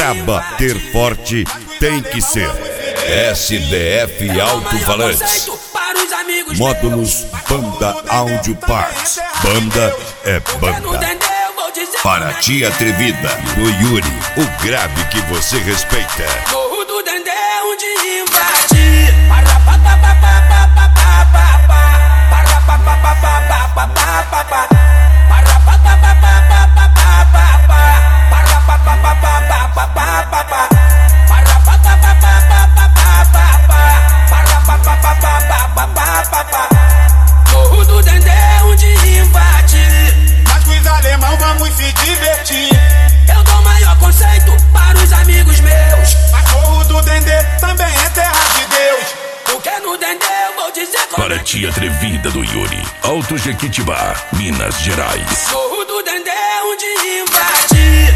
Pra bater forte tem que ser SDF Alto-Falantes. Módulos Banda Audio Parts. Banda é banda. Para a tia atrevida do Yuri, o grave que você respeita. Morro do Dendê onde invade. Morro do Dendê onde invade. Mas com os alemão vamos se divertir. Eu dou maior conceito para os amigos meus. Mas Morro do Dendê também é terra de Deus. Porque no Dendê eu vou dizer como Para a tia atrevida do Yuri, Alto Jequitibá, Minas Gerais. Morro do Dendê onde invade.